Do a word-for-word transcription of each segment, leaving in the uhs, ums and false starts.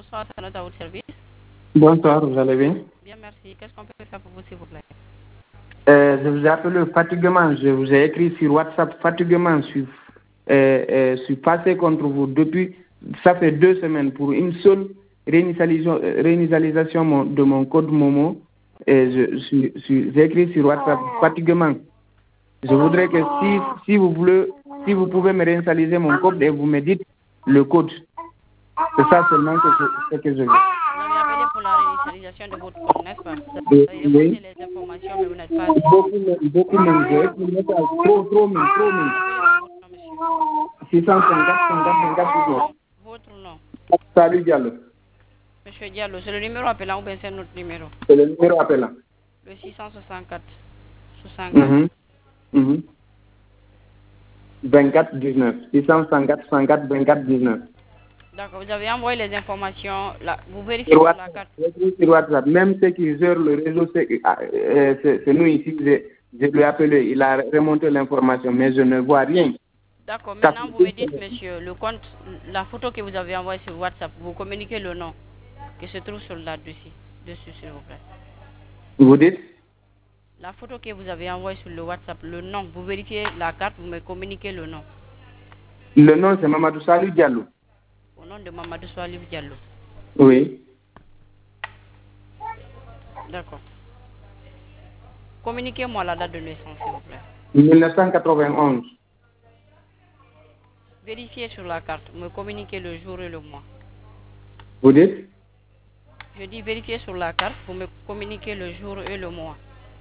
Bonsoir, c'est notre à votre service. Bonsoir, vous allez bien? Bien, merci. Qu'est-ce qu'on peut faire pour vous, s'il vous plaît? euh, Je vous ai appelé fatiguement. Je vous ai écrit sur WhatsApp fatiguement. Je suis, euh, euh, je suis passé contre vous depuis, ça fait deux semaines pour une seule réinitialisation, réinitialisation mon- de mon code Momo. Et je, je, je- j'ai écrit sur WhatsApp fatiguement. Je voudrais que si, si vous voulez, si vous pouvez me réinitialiser mon code et vous me dites le code. C'est ça seulement que je, ce que je veux. Vous avez appelé pour la réinitialisation de votre compte, n'est-ce pas? Vous Oui, avez remonté les informations, mais vous n'êtes pas allé. beaucoup, même- beaucoup même. J'ai écrit un message trop, trop, même, trop, même. Appelez-moi votre nom, monsieur. six cent cinquante, cinquante, cinquante, Votre dix-neuf. nom. Votre nom. Salut Diallo. Monsieur Diallo, c'est le numéro appelant ou bien c'est notre numéro? C'est le numéro appelant. Le six cent soixante-quatre. soixante-quatre. Mhm. Mhm. vingt-quatre dix-neuf. six cent cinquante, cinquante, vingt-quatre dix-neuf. D'accord, vous avez envoyé les informations, là, vous vérifiez Sur sur la WhatsApp, carte. j'ai écrit sur WhatsApp. Même ceux qui gèrent le réseau, c'est ah, euh, c'est- c'est nous ici. Je, je lui ai appelé. Il a remonté l'information, mais je ne vois rien. D'accord, Ça maintenant fait vous deux me dites, semaines. monsieur, le compte, la photo que vous avez envoyée sur WhatsApp, vous communiquez le nom qui se trouve sur là-dessus, dessus, s'il vous plaît. Vous dites? La photo que vous avez envoyée sur le WhatsApp, le nom, vous vérifiez la carte, vous me communiquez le nom. Le nom, c'est Mamadou Salou Diallo. Au nom de Mamadou Swalib Diallo. Oui. D'accord. Communiquez-moi la date de naissance, s'il vous plaît. mille neuf cent quatre-vingt-onze. Vérifiez sur la carte, me communiquez le jour et le mois. Vous dites? Je dis vérifiez sur la carte, vous me communiquez le jour et le mois.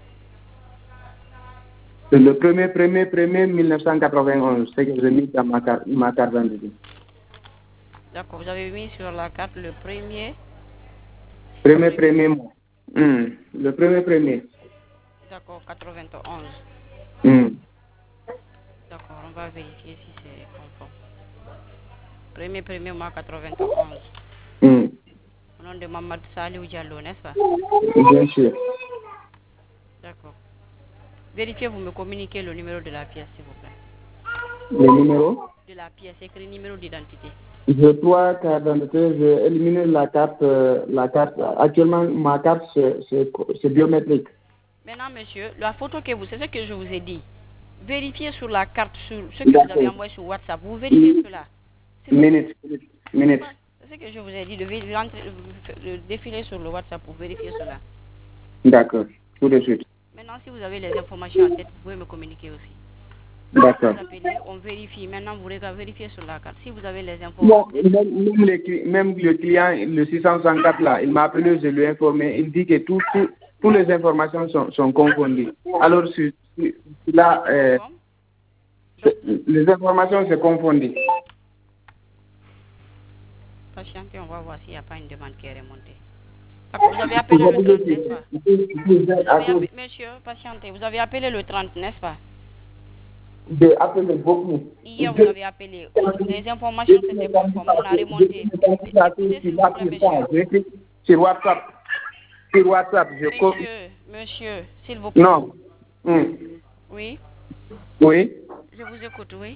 C'est le premier, premier, premier mille neuf cent quatre-vingt-onze. C'est que j'ai mis dans ma carte, ma carte d'identité. D'accord, vous avez mis sur la carte le premier. Premier, premier mois. Hmm. Le premier, premier. D'accord, quatre-vingt-onze. Hmm. D'accord, on va vérifier si c'est conforme. Premier, premier mois quatre-vingt-onze. Hmm. Au nom de Mamadou Salou Diallo, n'est-ce pas? Bien sûr. D'accord. Vérifiez, vous me communiquez le numéro de la pièce, s'il vous plaît. Le numéro? De la pièce, écrit numéro d'identité. J'ai trois cartes d'identité. J'ai éliminé la carte, euh, la carte. Actuellement, ma carte, c'est, c'est, c'est biométrique. Maintenant, monsieur, la photo que vous, c'est ce que je vous ai dit. Vérifiez sur la carte, sur ce que vous avez envoyé sur WhatsApp. Vous vérifiez cela. Minute, minute, minute. C'est ce que je vous ai dit, de, vé- rentrer- de défiler sur le WhatsApp pour vérifier cela. D'accord, tout de suite. Maintenant, si vous avez les informations à tête, vous pouvez me communiquer aussi. D'accord. Vous appelez, on vérifie. Maintenant, vous regardez, vérifiez sur la carte. Si vous avez les Bon, informations. même, même, les cli- même le client, le six cent soixante-quatre là, il m'a appelé, je lui ai informé, il dit que tout, tout, toutes les informations sont, sont confondues. Alors, si, si- si là, euh, c'est- les informations se confondent. Patientez, on va voir s'il n'y a pas une demande qui est remontée. D'accord, vous avez appelé le trente, n'est-ce pas? Vous avez appelé, monsieur, patientez, vous avez appelé le trente, n'est-ce pas? J'ai appelé beaucoup. Hier, vous avez appelé. Les informations, c'était conforme. On a remonté. Écoutez, s'il vous plaît, monsieur. J'ai écrit sur WhatsApp. Sur WhatsApp, je Monsieur, monsieur, s'il vous plaît. Non. Hmm. Oui, Oui. je vous écoute, oui.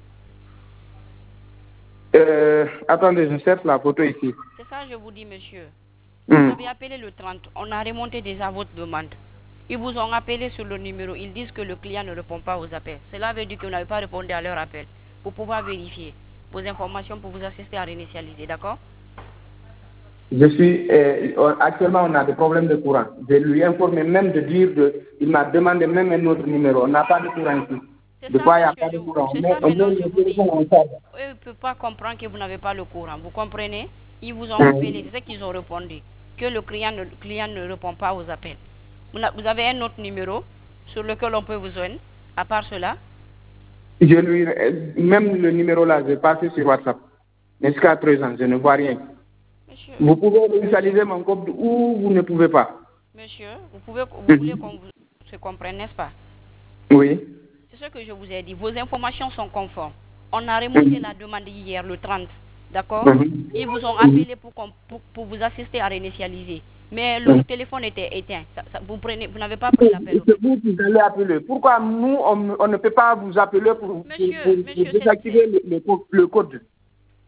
Euh, attendez, je cherche la photo ici. C'est ça, je vous dis, monsieur. Hmm. Vous avez appelé le trente. On a remonté déjà votre demande. Ils vous ont appelé sur le numéro. Ils disent que le client ne répond pas aux appels. Cela veut dire que vous n'avez pas répondu à leur appel. Pour pouvoir vérifier vos informations pour vous assister à réinitialiser, d'accord? Je suis, euh, actuellement, on a des problèmes de courant. Je lui ai informé même de dire, de, il m'a demandé même un autre numéro. On n'a pas de courant ici. De quoi il n'y a pas de courant. On met, on met le téléphone en charge. Eux ne peuvent pas comprendre que vous n'avez pas le courant. Vous comprenez? Ils vous ont Mhm. appelé, c'est ce qu'ils ont répondu. Que le client ne, client ne répond pas aux appels. Vous, n'a- vous avez un autre numéro sur lequel on peut vous joindre, à part cela? Je lui, euh, même le numéro là, j'ai passé sur WhatsApp. Mais jusqu'à présent, je ne vois rien. Monsieur, Vous pouvez réinitialiser mon code ou vous ne pouvez pas. monsieur, vous, pouvez, vous voulez qu'on vous se comprenne, n'est-ce pas? Oui. C'est ce que je vous ai dit. Vos informations sont conformes. On a remonté Mhm. la demande hier, le trente. D'accord? Mhm. Ils vous ont appelé pour, qu'on- pour, pour vous assister à réinitialiser. Mais le Mhm. téléphone était éteint. Ça- ça- vous prenez, vous n'avez pas pris l'appel. C'est vous qui allez appeler. Pourquoi nous, on, on ne peut pas vous appeler pour, pour, Monsieur, pour- pour monsieur, c'est- désactiver le, le co- le code?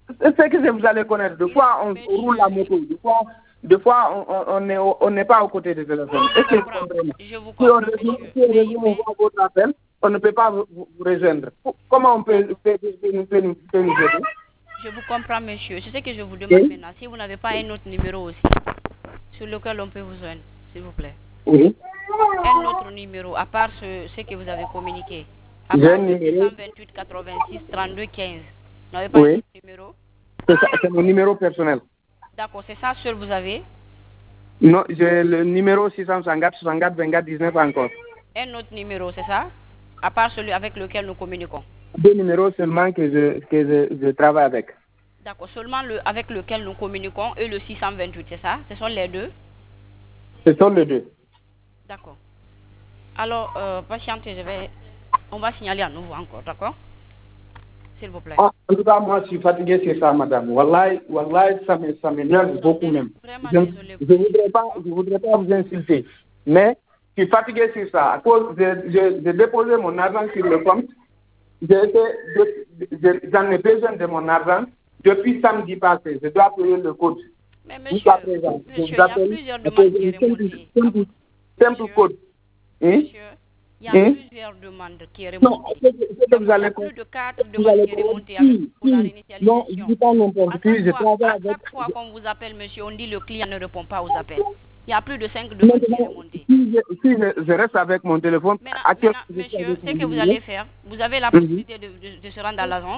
c'est ce que vous allez connaître. De fois, on, on roule la moto. De fois, de fois on n'est on on n'est pas aux côtés des téléphone. Est-ce que vous comprenez? Je vous comprends, Si on monsieur. résume, si on résume, on voit votre appel, on ne peut pas vous, vous, vous rejoindre. Comment on peut, peut, peut, peut, peut, nous, peut nous aider? Je vous comprends, monsieur. C'est ce que je vous demande Oui. maintenant. Si vous n'avez pas un autre numéro aussi, sur lequel on peut vous joindre, s'il vous plaît. Oui. Un autre numéro, à part ce, ce que vous avez communiqué. À J'ai part un le numéro. six huit quatre-vingt-six trente-deux quinze. Vous n'avez pas Oui. un autre numéro? C'est ça, c'est mon numéro personnel. D'accord, c'est ça seul vous avez? Non, j'ai le numéro six cent soixante-quatre, soixante-quatre, vingt-quatre, dix-neuf encore. Un autre numéro, c'est ça? À part celui avec lequel nous communiquons. Deux numéros seulement que je, que je, je travaille avec. D'accord, seulement le avec lequel nous communiquons et le six cent vingt-huit, c'est ça? Ce sont les deux? Ce sont les deux. D'accord. Alors, euh, patientez, je vais... On va signaler à nouveau encore, d'accord? S'il vous plaît. Ah, en tout cas, moi, je suis fatigué sur ça, madame. Wallahi, wallahi, ça me- ça m'énerve beaucoup même. Vraiment Je désolé. ne voudrais pas, je voudrais pas vous insulter. Mais je suis fatigué sur ça. À cause de, je- j'ai déposé mon argent sur le compte. J'ai été, je- je- j'en ai besoin de mon argent depuis samedi passé. Je dois payer le code. Mais monsieur, Jusqu'à présent, je monsieur, vous il y a appelle plusieurs pour demandes qui poser sont un simple, remontées. simple, simple Monsieur, code. Hein? Monsieur, il y a Hein? plusieurs demandes qui sont Non, remontées. c'est que c'est que vous Il y allez a plus de quatre vous demandes allez qui sont remontées si, avec, pour la si. Non, je réinitialisation. ne dis pas À n'importe qui, je chaque, fois, travaille à avec... chaque fois qu'on vous appelle, monsieur, on dit le client ne répond pas aux appels. Il y a plus de cinq demandes qui sont Maintenant, remontées. si je, si je, je reste avec mon téléphone, Maintenant, actuellement, maintenant, je suis monsieur, avec ce mon que vous numéro. allez faire, vous avez la Mhm. possibilité de, de- de se rendre à l'agence.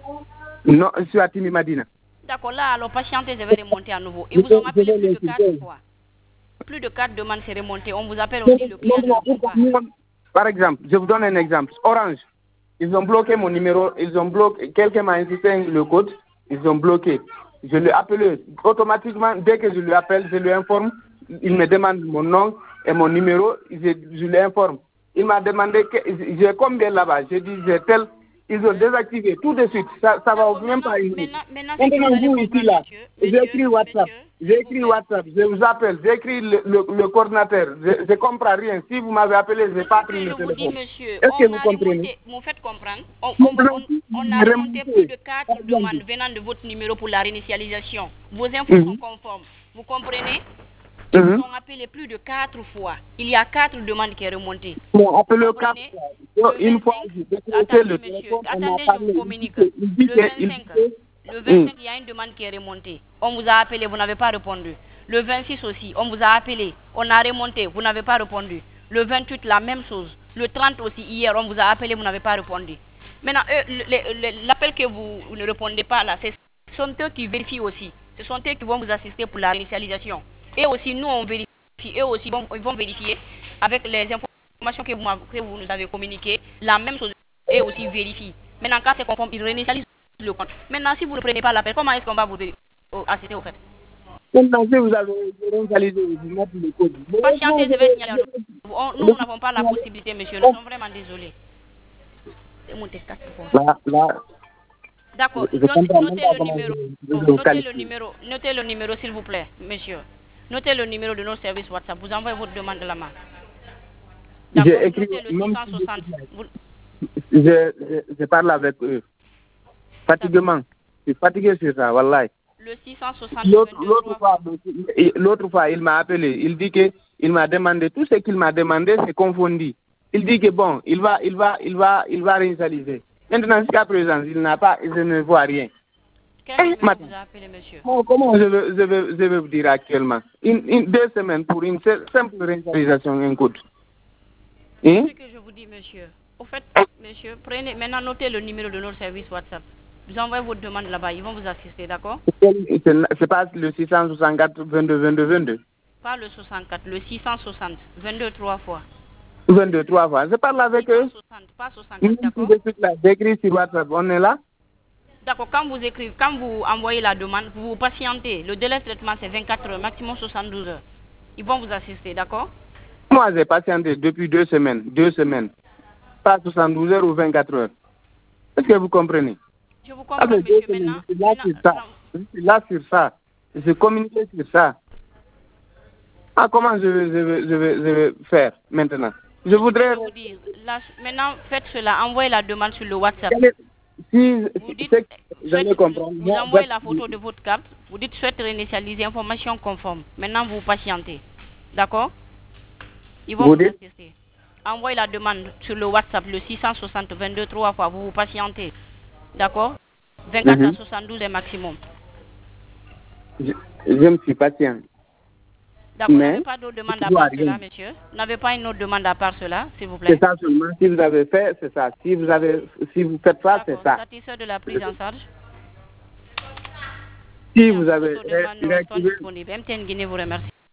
Non, je suis à Timi Madina. D'accord, là, alors patientez, je vais remonter à nouveau. Et Je vous vais- en je appelez vais plus de l'insulter. quatre fois. Plus de quatre demandes s'est remontées. On vous appelle, on dit le client ne Maintenant, répond pas. par exemple, je vous donne un exemple. Orange, ils ont bloqué mon numéro, ils ont bloqué, quelqu'un m'a insisté le code, ils ont bloqué. Je l'ai appelé automatiquement, dès que je lui appelle, je lui informe, il me demande mon nom et mon numéro, je, je lui informe. Il m'a demandé que j'ai combien là-bas, j'ai dit j'ai tel, ils ont désactivé tout de suite, ça, ça va même pas une minute. Maintenant, maintenant, ce que vous Maintenant, allez vous ici comprendre, là, monsieur, j'ai monsieur, écrit WhatsApp, monsieur, j'ai s'il vous écrit plaît. WhatsApp, je vous appelle, j'ai écrit le, le, le coordinateur, je ne comprends rien. Si vous m'avez appelé, je n'ai pas Ce pris que le je vous dis, téléphone. monsieur, Est-ce que on vous a comprenez? remonté, vous faites comprendre, on, on, Maintenant, on, si on vous a remonté remontez, plus de par quatre exemple, demandes venant de votre numéro pour la réinitialisation. Vos infos Mhm. sont conformes. Vous comprenez? Ils Mhm. vous ont appelé plus de quatre fois. Il y a quatre demandes qui sont remontées. Bon, appelez-le quatre Comprenez? fois. Le Une fois, vingt-cinq, j'ai décroché attendez, le monsieur, téléphone, on a attendez, je parlé. vous Il communique. dit que- il dit Le que- il vingt-cinq, dit que- le Hum. vingt-cinq, il y a une demande qui est remontée. On vous a appelé, vous n'avez pas répondu. Le vingt-six aussi, on vous a appelé, on a remonté, vous n'avez pas répondu. Le vingt-huit, la même chose. Le trente aussi, hier, on vous a appelé, vous n'avez pas répondu. Maintenant, eux, le- le- le- l'appel que vous, vous ne répondez pas là, c'est- ce sont eux qui vérifient aussi. Ce sont eux qui vont vous assister pour la réinitialisation. Et aussi, nous, on vérifie. Eux aussi, vont, ils vont vérifier avec les informations que vous, m'avez- que vous nous avez communiquées. La même chose, eux aussi vérifient. Maintenant, quand c'est conforme, ils réinitialisent le compte. Maintenant, si vous ne prenez pas l'appel, comment est-ce qu'on va vous euh, assister au fait? Maintenant, si vous avez réalisé, vous mettez le code. Mais Patientez, moi, je vais signaler. je- On- Nous, nous n'avons pas la possibilité, monsieur. Nous sommes vraiment désolés. C'est monté quatre fois. Là, là, D'accord. je- je Not- comprends même Notez pas le comment numéro. je- je vous Notez le qualifie. numéro. Notez le numéro, s'il vous plaît, monsieur. Notez le numéro de notre service WhatsApp. Vous envoyez votre demande de la main. D'accord. J'ai écrit, Notez le même six cent si soixante. je- Vous- je, je, je parle avec eux. Fatiguement. Je suis fatigué sur ça, wallahi. Le six cent soixante. L'autre vingt-deux, l'autre trois. fois, l'autre fois, il m'a appelé. Il dit que il m'a demandé tout ce qu'il m'a demandé, c'est confondu. Il dit que bon, il va, il va, il va, il va réinitialiser. Maintenant, jusqu'à présent, il n'a pas, je ne vois rien. Quel Eh, numéro madame. vous a appelé, monsieur? Bon, comment je vais, je vais, je vais vous dire actuellement une, une, deux semaines pour une seule- simple réinitialisation, un code. Hein? C'est ce que je vous dis, monsieur. Au fait, monsieur, prenez, maintenant notez le numéro de notre service WhatsApp. Vous envoyez votre demande là-bas, ils vont vous assister, d'accord? C'est c'est pas le six cent soixante-quatre, vingt-deux, vingt-deux, vingt-deux. Pas le soixante-quatre, le six cent soixante, vingt-deux, trois fois. vingt-deux, trois fois. Je parle avec eux. six cent soixante, pas soixante-quatre, d'accord? J'écris sur WhatsApp, on est là. D'accord, quand vous écrivez, quand vous envoyez la demande, vous vous patientez. Le délai de traitement, c'est vingt-quatre heures, maximum soixante-douze heures. Ils vont vous assister, d'accord? Moi, j'ai patienté depuis deux semaines. Deux semaines. Pas soixante-douze heures ou vingt-quatre heures. Est-ce que vous comprenez? Je vous comprends, Avec deux monsieur, semaines, maintenant. je suis là sur maintenant- ça. Je suis là sur ça. Je communique sur ça. Ah, comment je vais, je vais, je vais, je vais faire maintenant? Je voudrais... Je vais vous dire, là, maintenant, faites cela, envoyez la demande sur le WhatsApp. Quel est, si, Vous dites, c'est que vous allez comprendre. vous envoyez la photo de votre carte, vous dites souhaite réinitialiser information conforme. Maintenant, vous patientez. D'accord? Ils vont Vous vous dites? assister. Envoyez la demande sur le WhatsApp, le six cent soixante vingt-deux trois fois. Vous vous patientez. D'accord? vingt-quatre à Mhm. soixante-douze est maximum. Je, je me suis patient. D'accord, vous Mais, n'avez pas d'autre demande à toujours part rien. cela, monsieur? Vous n'avez pas une autre demande à part cela, s'il vous C'est plaît? ça seulement. Si vous avez fait, c'est ça. Si vous avez, si vous faites ça, c'est D'accord, ça. satisfait de la prise en charge? Si Bien, vous avez votre demande ne reste pas réactivé, disponible. M T N Guinée vous remercie.